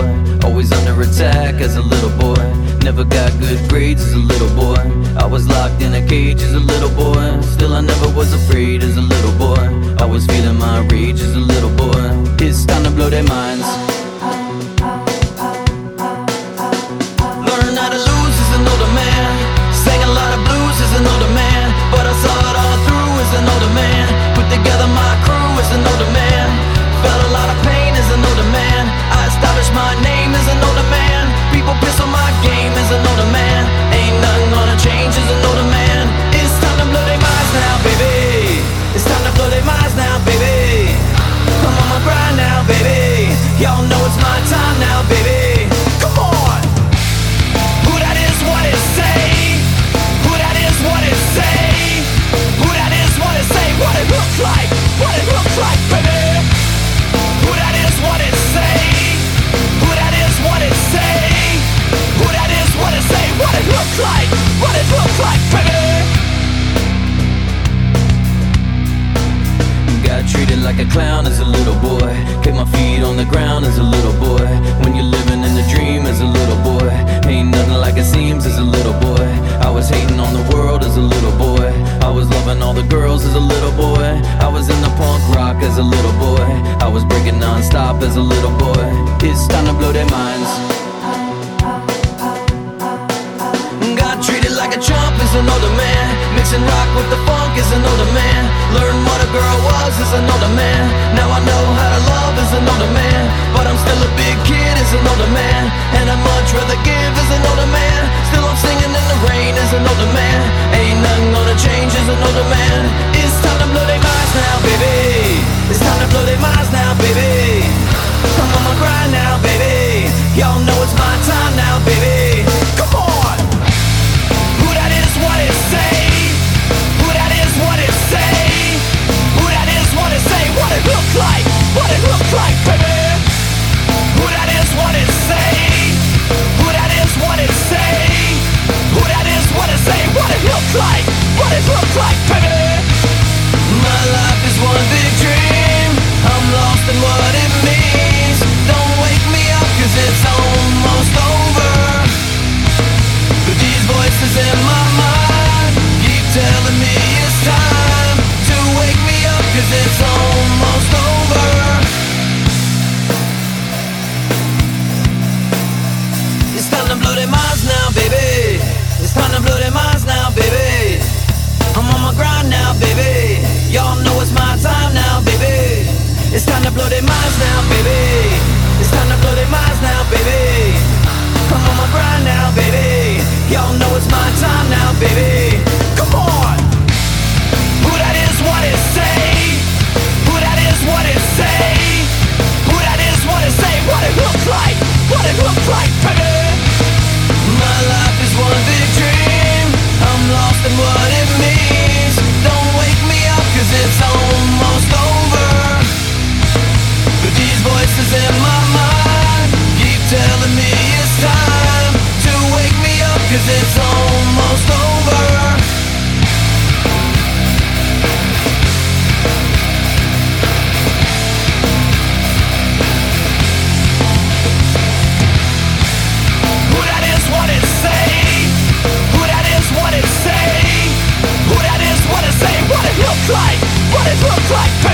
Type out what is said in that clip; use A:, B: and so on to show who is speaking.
A: Always under attack as a little boy. Never got good grades as a little boy. I was locked in a cage as a little boy. Still I never was afraid as a little boy. I was feeling my rage as a little boy. It's time to blow their minds. Learn how to lose as an older man. Sang a lot of blues as an older man, but I saw it all through as an older man. Put together my crew as an older man. Felt a lot of pain as an older man. I established my name as an older man. People piss on my game as an older man. Ain't nothing gonna change as an older man. It's time to blow their minds now, baby. It's time to blow their minds now, baby. I'm on my grind now, baby. Y'all know it's my time now, baby. Come on. Who that is, what it say? Who that is, what it say? Who that is, what it say? What it looks like? What it looks like, baby. Who that is, what it say? Who that is, what it say? Who that is, what it say? What it looks like? What it looks like, baby. Got treated like a clown as a little boy. Kept my feet on the ground as a little boy. When you're living in the dream as a little boy, ain't nothing like it seems as a little boy. I was hating on the world as a little boy. I was loving all the girls as a little boy. I was in the punk rock as a little boy. I was breaking non-stop as a little boy. It's time to blow their minds. Got treated like a chump as an older man. Mixing rock with the funk as an older man. Learned what a girl was as an older man. Now I know how to love as an older man. But I'm still a big kid as an older man. And I'd much rather give as an older man. Still I'm singing in the rain as an older man. Ain't nothing gonna change as an older man. It's time to blow their minds now, baby. It's time to blow their minds now, baby. I'm on my grind now, baby. Y'all know it's my time now, baby. Come on. Who that is, what it say? Who that is, what it say? Who that is, what it say? What it looks like? What it looks like, baby. Who that is, what it say? Who that is, what it say? Who that is, what it say? What it looks like? What it looks like, baby. My life is one big dream. I'm lost in what it means. Don't wake me up 'cause it's almost over. But these voices in my mind keep telling me it's time to wake me up 'cause it's almost over. It's time to blow their minds now, baby. It's time to blow their minds now, baby. I'm on my grind now, baby. Y'all know it's my time now, baby. It's time to blow their minds now, baby. It's time to blow their minds now, baby. I'm on my grind now, baby. Y'all know it's my time now, baby. Come on. Who that is, what it say? Who that is, what it say? Who that is, what it say? What it looks like? What it looks like, baby. My life is one big dream. I'm lost in what it means. Don't wake me up 'cause it's almost over. But these voices in my mind keep telling me it's time to wake me up 'cause it's almost over. Who that is, what it say? Who that is, what it say? Who that is, what it say? What it looks like? What it looks like?